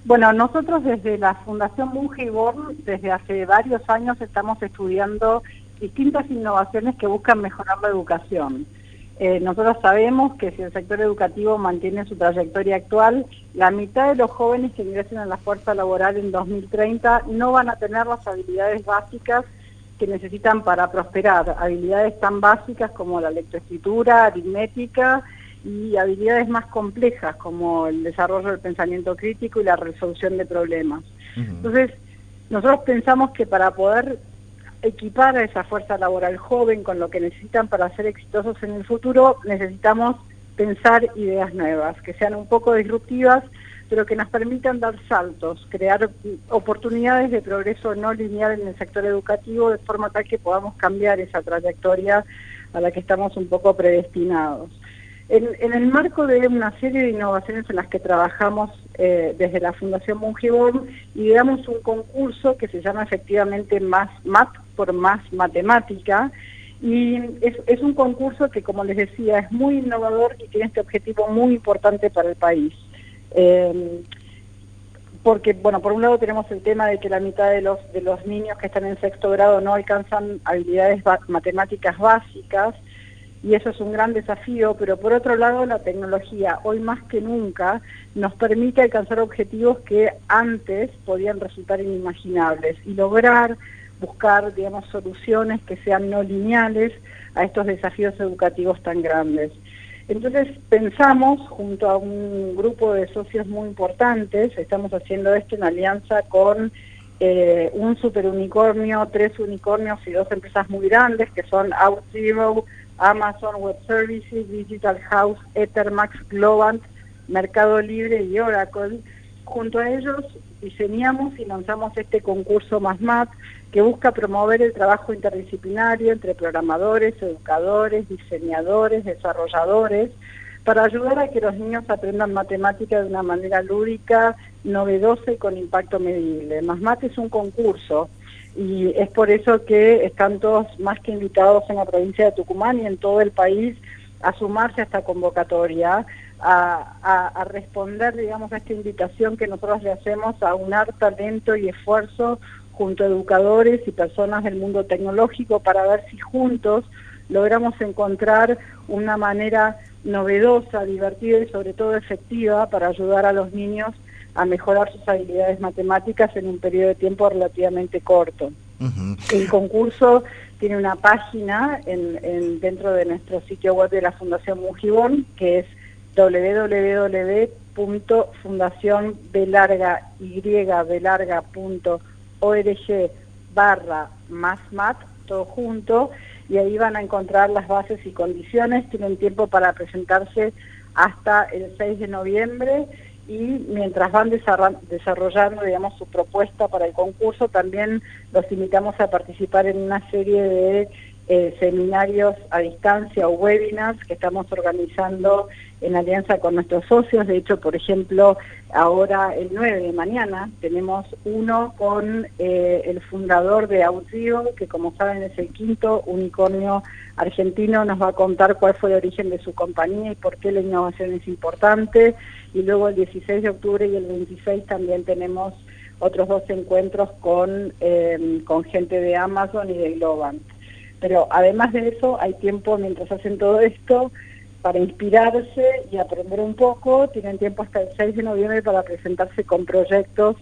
Bueno, nosotros desde la Fundación Mungiborn, desde hace varios años estamos estudiando distintas innovaciones que buscan mejorar la educación. Nosotros sabemos que si el sector educativo mantiene su trayectoria actual, la mitad de los jóvenes que ingresen a la fuerza laboral en 2030 no van a tener las habilidades básicas que necesitan para prosperar, habilidades tan básicas como la lectoescritura, aritmética y habilidades más complejas como el desarrollo del pensamiento crítico y la resolución de problemas. Entonces, nosotros pensamos que para poder equipar a esa fuerza laboral joven con lo que necesitan para ser exitosos en el futuro, necesitamos pensar ideas nuevas, que sean un poco disruptivas, pero que nos permitan dar saltos, crear oportunidades de progreso no lineal en el sector educativo, de forma tal que podamos cambiar esa trayectoria a la que estamos un poco predestinados. En el marco de una serie de innovaciones en las que trabajamos desde la Fundación Mungiborn, ideamos un concurso que se llama efectivamente Más Mat por Más Matemática, y es un concurso que, como les decía, es muy innovador y tiene este objetivo muy importante para el país. Porque, bueno, por un lado tenemos el tema de que la mitad de los niños que están en sexto grado no alcanzan habilidades matemáticas básicas, y eso es un gran desafío, pero por otro lado la tecnología hoy más que nunca nos permite alcanzar objetivos que antes podían resultar inimaginables y lograr buscar, digamos, soluciones que sean no lineales a estos desafíos educativos tan grandes. Entonces pensamos, junto a un grupo de socios muy importantes, estamos haciendo esto en alianza con un superunicornio, 3 unicornios y 2 empresas muy grandes que son OutZero, Amazon Web Services, Digital House, Ethermax, Globant, Mercado Libre y Oracle. Junto a ellos diseñamos y lanzamos este concurso Más Mat, que busca promover el trabajo interdisciplinario entre programadores, educadores, diseñadores, desarrolladores, para ayudar a que los niños aprendan matemática de una manera lúdica, novedosa y con impacto medible. Más Mat es un concurso, y es por eso que están todos más que invitados en la provincia de Tucumán y en todo el país a sumarse a esta convocatoria, a responder, digamos, a esta invitación que nosotros le hacemos a unar talento y esfuerzo junto a educadores y personas del mundo tecnológico para ver si juntos logramos encontrar una manera novedosa, divertida y sobre todo efectiva para ayudar a los niños a mejorar sus habilidades matemáticas en un periodo de tiempo relativamente corto. El concurso tiene una página dentro de nuestro sitio web de la Fundación Mungiborn, que es www.fundacionb.org/másmat, todo junto, y ahí van a encontrar las bases y condiciones. Tienen tiempo para presentarse hasta el 6 de noviembre, y mientras van desarrollando, digamos, su propuesta para el concurso, también los invitamos a participar en una serie de seminarios a distancia o webinars que estamos organizando en alianza con nuestros socios. De hecho, por ejemplo, ahora el 9 de mañana tenemos uno con el fundador de OutZero, que como saben es el 5º unicornio argentino. Nos va a contar cuál fue el origen de su compañía y por qué la innovación es importante. Y luego el 16 de octubre y el 26 también tenemos otros 2 encuentros con gente de Amazon y de Globant. Pero además de eso, hay tiempo mientras hacen todo esto para inspirarse y aprender un poco. Tienen tiempo hasta el 6 de noviembre para presentarse con proyectos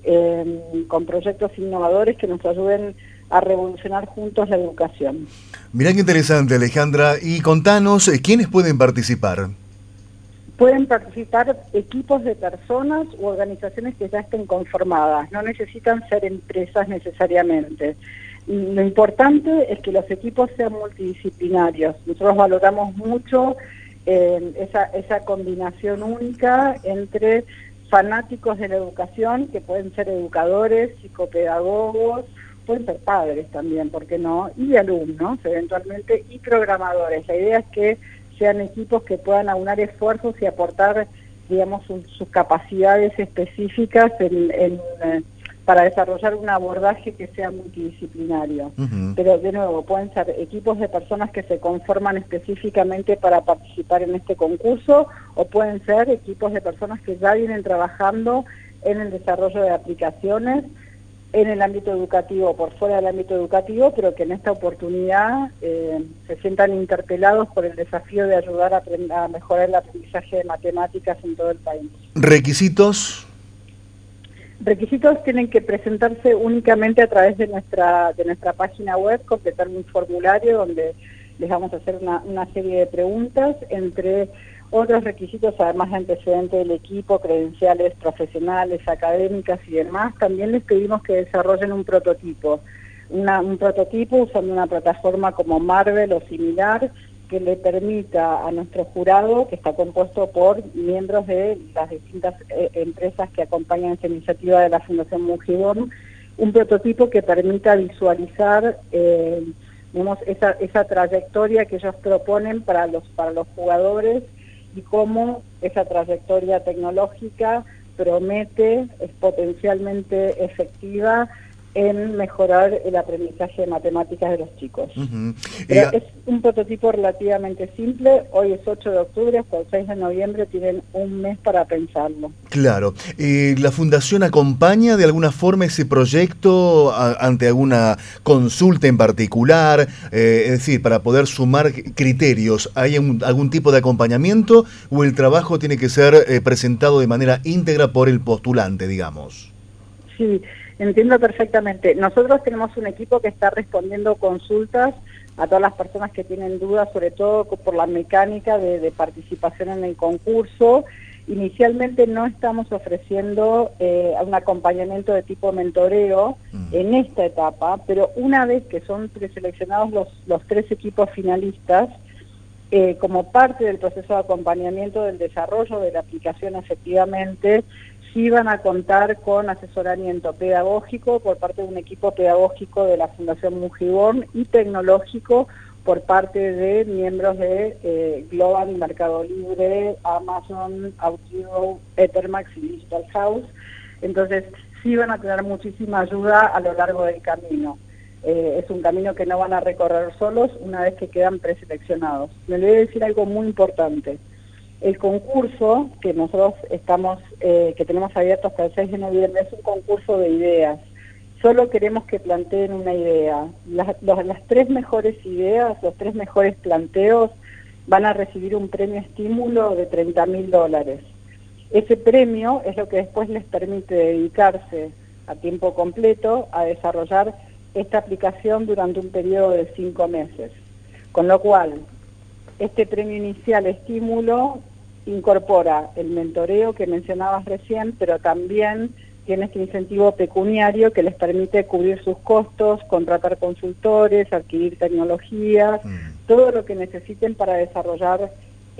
innovadores que nos ayuden a revolucionar juntos la educación. Mirá qué interesante, Alejandra. Y contanos, ¿quiénes pueden participar? Pueden participar equipos de personas u organizaciones que ya estén conformadas. No necesitan ser empresas necesariamente. Lo importante es que los equipos sean multidisciplinarios. Nosotros valoramos mucho esa combinación única entre fanáticos de la educación, que pueden ser educadores, psicopedagogos, pueden ser padres también, ¿por qué no? Y alumnos, eventualmente, y programadores. La idea es que sean equipos que puedan aunar esfuerzos y aportar, digamos, sus capacidades específicas para desarrollar un abordaje que sea multidisciplinario. Pero de nuevo, pueden ser equipos de personas que se conforman específicamente para participar en este concurso, o pueden ser equipos de personas que ya vienen trabajando en el desarrollo de aplicaciones en el ámbito educativo, por fuera del ámbito educativo, pero que en esta oportunidad se sientan interpelados por el desafío de ayudar a mejorar el aprendizaje de matemáticas en todo el país. ¿Requisitos? Requisitos tienen que presentarse únicamente a través de nuestra página web, completar un formulario donde les vamos a hacer una serie de preguntas, entre otros requisitos, además de antecedentes del equipo, credenciales profesionales, académicas y demás. También les pedimos que desarrollen un prototipo, un prototipo usando una plataforma como Marvel o similar, que le permita a nuestro jurado, que está compuesto por miembros de las distintas empresas que acompañan esta iniciativa de la Fundación Mujibón, un prototipo que permita visualizar esa trayectoria que ellos proponen para los jugadores, y cómo esa trayectoria tecnológica promete, es potencialmente efectiva en mejorar el aprendizaje de matemáticas de los chicos. Es un prototipo relativamente simple. Hoy es 8 de octubre, hasta el 6 de noviembre tienen un mes para pensarlo. Claro. ¿La Fundación acompaña de alguna forma ese proyecto ante alguna consulta en particular? Es decir, para poder sumar criterios, ¿hay algún tipo de acompañamiento o el trabajo tiene que ser presentado de manera íntegra por el postulante, digamos? Sí, entiendo perfectamente. Nosotros tenemos un equipo que está respondiendo consultas a todas las personas que tienen dudas, sobre todo por la mecánica de participación en el concurso. Inicialmente no estamos ofreciendo un acompañamiento de tipo mentoreo en esta etapa, pero una vez que son preseleccionados los 3 equipos finalistas, como parte del proceso de acompañamiento del desarrollo de la aplicación efectivamente, sí van a contar con asesoramiento pedagógico por parte de un equipo pedagógico de la Fundación Mujibón y tecnológico por parte de miembros de Global, Mercado Libre, Amazon, Audio, Ethermax y Digital House. Entonces sí van a tener muchísima ayuda a lo largo del camino. Es un camino que no van a recorrer solos una vez que quedan preseleccionados. Me voy a decir algo muy importante. El concurso que nosotros que tenemos abierto hasta el 6 de noviembre es un concurso de ideas. Solo queremos que planteen una idea. Las 3 mejores ideas, los 3 mejores planteos van a recibir un premio estímulo de $30.000. Ese premio es lo que después les permite dedicarse a tiempo completo a desarrollar esta aplicación durante un periodo de 5 meses. Con lo cual, este premio inicial estímulo incorpora el mentoreo que mencionabas recién, pero también tiene este incentivo pecuniario que les permite cubrir sus costos, contratar consultores, adquirir tecnologías, todo lo que necesiten para desarrollar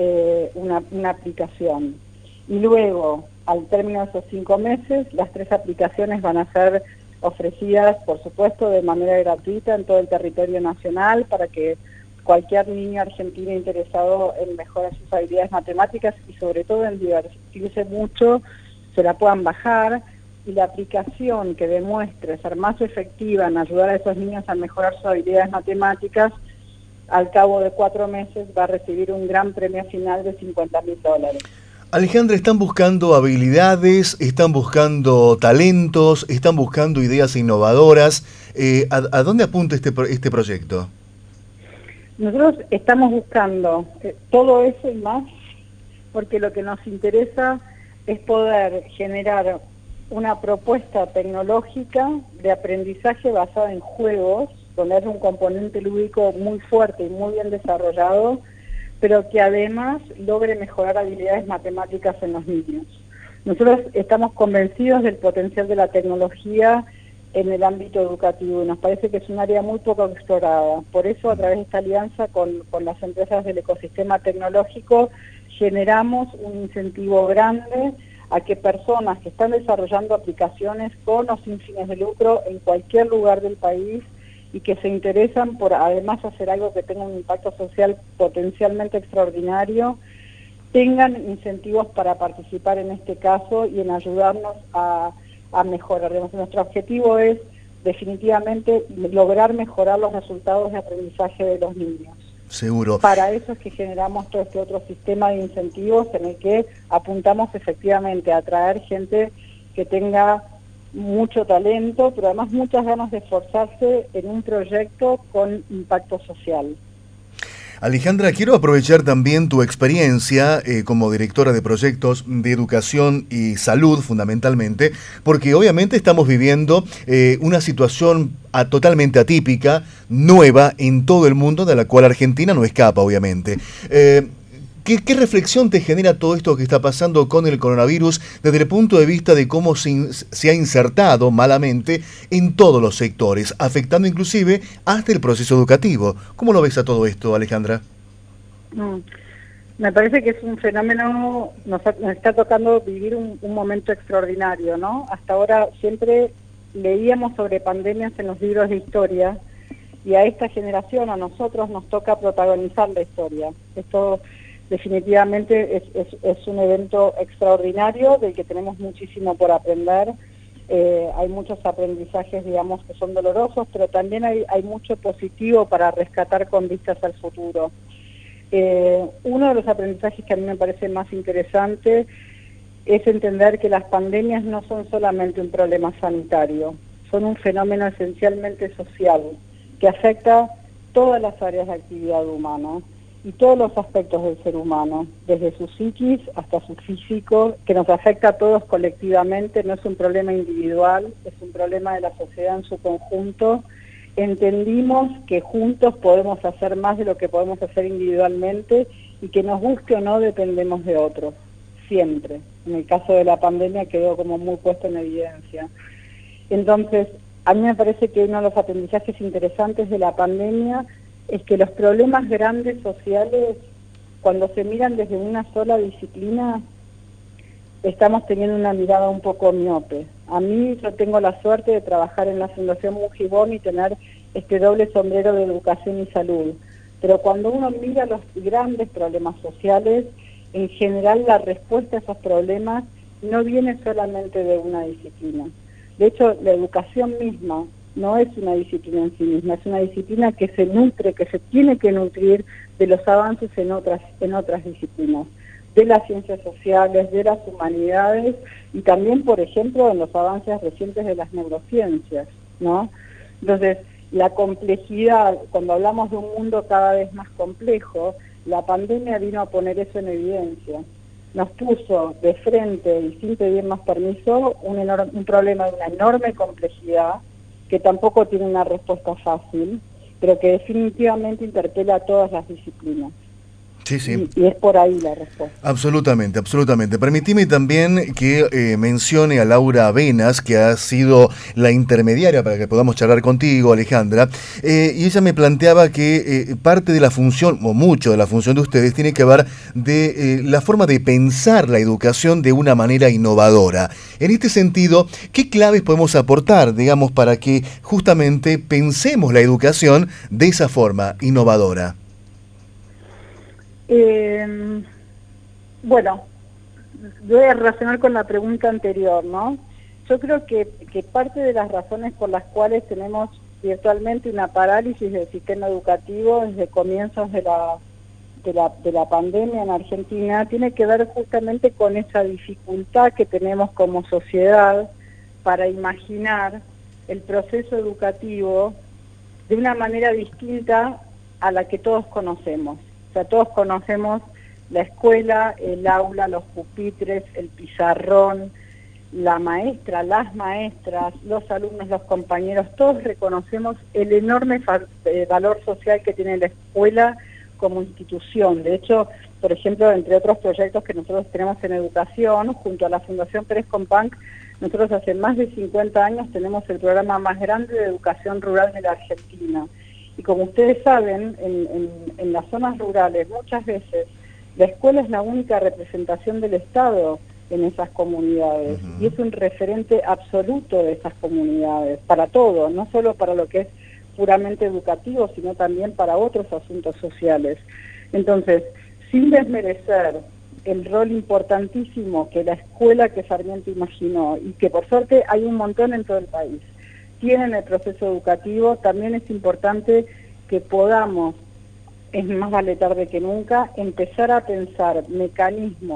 una aplicación. Y luego, al término de esos 5 meses, las 3 aplicaciones van a ser ofrecidas, por supuesto, de manera gratuita en todo el territorio nacional para que cualquier niño argentino interesado en mejorar sus habilidades matemáticas y sobre todo en divertirse mucho, se la puedan bajar, y la aplicación que demuestre ser más efectiva en ayudar a esos niños a mejorar sus habilidades matemáticas, al cabo de 4 meses va a recibir un gran premio final de $50.000. Alejandra, ¿están buscando habilidades, están buscando talentos, están buscando ideas innovadoras? ¿A dónde apunta este proyecto? Nosotros estamos buscando todo eso y más, porque lo que nos interesa es poder generar una propuesta tecnológica de aprendizaje basada en juegos, donde haya un componente lúdico muy fuerte y muy bien desarrollado, pero que además logre mejorar habilidades matemáticas en los niños. Nosotros estamos convencidos del potencial de la tecnología en el ámbito educativo y nos parece que es un área muy poco explorada. Por eso, a través de esta alianza con las empresas del ecosistema tecnológico, generamos un incentivo grande a que personas que están desarrollando aplicaciones con o sin fines de lucro en cualquier lugar del país y que se interesan por además hacer algo que tenga un impacto social potencialmente extraordinario, tengan incentivos para participar en este caso y en ayudarnos a mejorar. Nuestro objetivo es definitivamente lograr mejorar los resultados de aprendizaje de los niños. Seguro. Para eso es que generamos todo este otro sistema de incentivos en el que apuntamos efectivamente a atraer gente que tenga mucho talento, pero además muchas ganas de esforzarse en un proyecto con impacto social. Alejandra, quiero aprovechar también tu experiencia como directora de proyectos de educación y salud, fundamentalmente, porque obviamente estamos viviendo una situación totalmente atípica, nueva en todo el mundo, de la cual Argentina no escapa, obviamente. ¿Qué reflexión te genera todo esto que está pasando con el coronavirus desde el punto de vista de cómo se ha insertado malamente en todos los sectores, afectando inclusive hasta el proceso educativo? ¿Cómo lo ves a todo esto, Alejandra? Me parece que es un fenómeno, nos está tocando vivir un momento extraordinario, ¿no? Hasta ahora siempre leíamos sobre pandemias en los libros de historia y a esta generación, a nosotros, nos toca protagonizar la historia. Esto definitivamente es un evento extraordinario del que tenemos muchísimo por aprender. Hay muchos aprendizajes, digamos, que son dolorosos, pero también hay mucho positivo para rescatar con vistas al futuro. Uno de los aprendizajes que a mí me parece más interesante es entender que las pandemias no son solamente un problema sanitario, son un fenómeno esencialmente social que afecta todas las áreas de actividad humana y todos los aspectos del ser humano, desde su psiquis hasta su físico, que nos afecta a todos colectivamente. No es un problema individual, es un problema de la sociedad en su conjunto. Entendimos que juntos podemos hacer más de lo que podemos hacer individualmente y que nos guste o no dependemos de otros, siempre. En el caso de la pandemia quedó como muy puesto en evidencia. Entonces, a mí me parece que uno de los aprendizajes interesantes de la pandemia es que los problemas grandes sociales, cuando se miran desde una sola disciplina, estamos teniendo una mirada un poco miope. A mí, yo tengo la suerte de trabajar en la Fundación Mujibón y tener este doble sombrero de educación y salud. Pero cuando uno mira los grandes problemas sociales, en general la respuesta a esos problemas no viene solamente de una disciplina. De hecho, la educación misma no es una disciplina en sí misma, es una disciplina que se nutre, que se tiene que nutrir de los avances en otras disciplinas, de las ciencias sociales, de las humanidades y también, por ejemplo, en los avances recientes de las neurociencias, ¿no? Entonces, la complejidad, cuando hablamos de un mundo cada vez más complejo, la pandemia vino a poner eso en evidencia. Nos puso de frente, y sin pedir más permiso, un problema de una enorme complejidad que tampoco tiene una respuesta fácil, pero que definitivamente interpela a todas las disciplinas. Sí, sí. Y es por ahí la respuesta. Absolutamente, absolutamente. Permitime también que mencione a Laura Venas, que ha sido la intermediaria para que podamos charlar contigo, Alejandra, y ella me planteaba que parte de la función, o mucho de la función de ustedes, tiene que ver de la forma de pensar la educación de una manera innovadora. En este sentido, ¿qué claves podemos aportar, digamos, para que justamente pensemos la educación de esa forma innovadora? Bueno, voy a relacionar con la pregunta anterior, ¿no? Yo creo que parte de las razones por las cuales tenemos virtualmente una parálisis del sistema educativo desde comienzos de la pandemia en Argentina tiene que ver justamente con esa dificultad que tenemos como sociedad para imaginar el proceso educativo de una manera distinta a la que todos conocemos. O sea, todos conocemos la escuela, el aula, los pupitres, el pizarrón, la maestra, las maestras, los alumnos, los compañeros, todos reconocemos el enorme valor social que tiene la escuela como institución. De hecho, por ejemplo, entre otros proyectos que nosotros tenemos en educación, junto a la Fundación Pérez Companc, nosotros hace más de 50 años tenemos el programa más grande de educación rural de la Argentina. Y como ustedes saben, en las zonas rurales muchas veces la escuela es la única representación del Estado en esas comunidades. Y es un referente absoluto de esas comunidades, para todo, no solo para lo que es puramente educativo, sino también para otros asuntos sociales. Entonces, sin desmerecer el rol importantísimo que la escuela que Sarmiento imaginó, y que por suerte hay un montón en todo el país, tienen el proceso educativo, también es importante que podamos, es más vale tarde que nunca, empezar a pensar mecanismos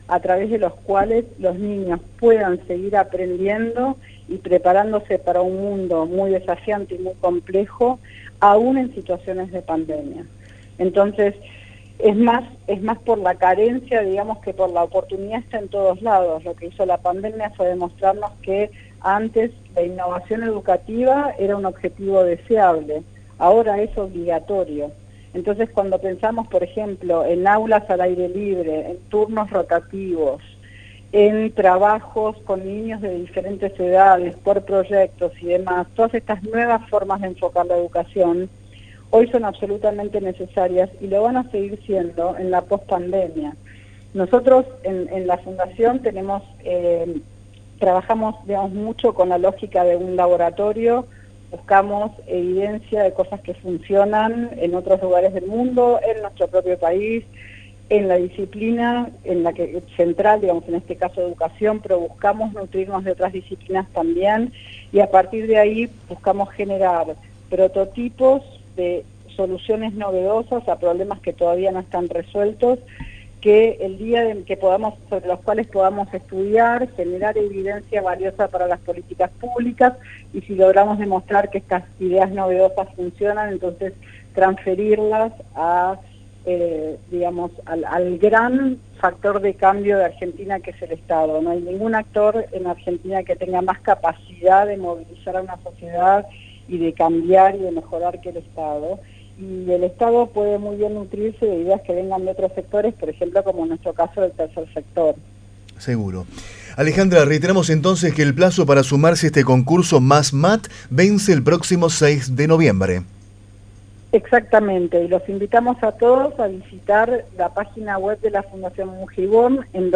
a través de los cuales los niños puedan seguir aprendiendo y preparándose para un mundo muy desafiante y muy complejo, aún en situaciones de pandemia. Entonces, es más por la carencia, digamos, que por la oportunidad. Está en todos lados. Lo que hizo la pandemia fue demostrarnos que antes la innovación educativa era un objetivo deseable, ahora es obligatorio. Entonces, cuando pensamos, por ejemplo, en aulas al aire libre, en turnos rotativos, en trabajos con niños de diferentes edades, por proyectos y demás, todas estas nuevas formas de enfocar la educación, hoy son absolutamente necesarias y lo van a seguir siendo en la pospandemia. Nosotros en la Fundación trabajamos, digamos, mucho con la lógica de un laboratorio. Buscamos evidencia de cosas que funcionan en otros lugares del mundo, en nuestro propio país, en la disciplina en la que central, digamos, en este caso educación, pero buscamos nutrirnos de otras disciplinas también, y a partir de ahí buscamos generar prototipos de soluciones novedosas a problemas que todavía no están resueltos, que el día en que sobre los cuales podamos estudiar, generar evidencia valiosa para las políticas públicas, y si logramos demostrar que estas ideas novedosas funcionan, entonces transferirlas a, digamos, al gran factor de cambio de Argentina, que es el Estado. No hay ningún actor en Argentina que tenga más capacidad de movilizar a una sociedad y de cambiar y de mejorar que el Estado. Y el Estado puede muy bien nutrirse de ideas que vengan de otros sectores, por ejemplo, como en nuestro caso del tercer sector. Seguro. Alejandra, reiteramos entonces que el plazo para sumarse a este concurso Más Mat vence el próximo 6 de noviembre. Exactamente, y los invitamos a todos a visitar la página web de la Fundación Mujibón en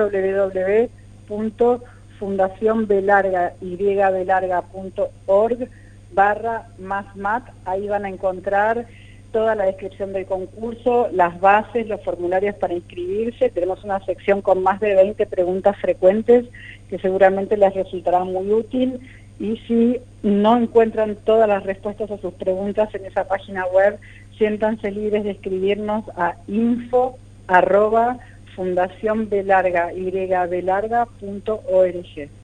www.fundacionbelarga.org/másmat. Ahí van a encontrar toda la descripción del concurso, las bases, los formularios para inscribirse. Tenemos una sección con más de 20 preguntas frecuentes que seguramente les resultará muy útil, y si no encuentran todas las respuestas a sus preguntas en esa página web, siéntanse libres de escribirnos a info@fundacionbelarga.org.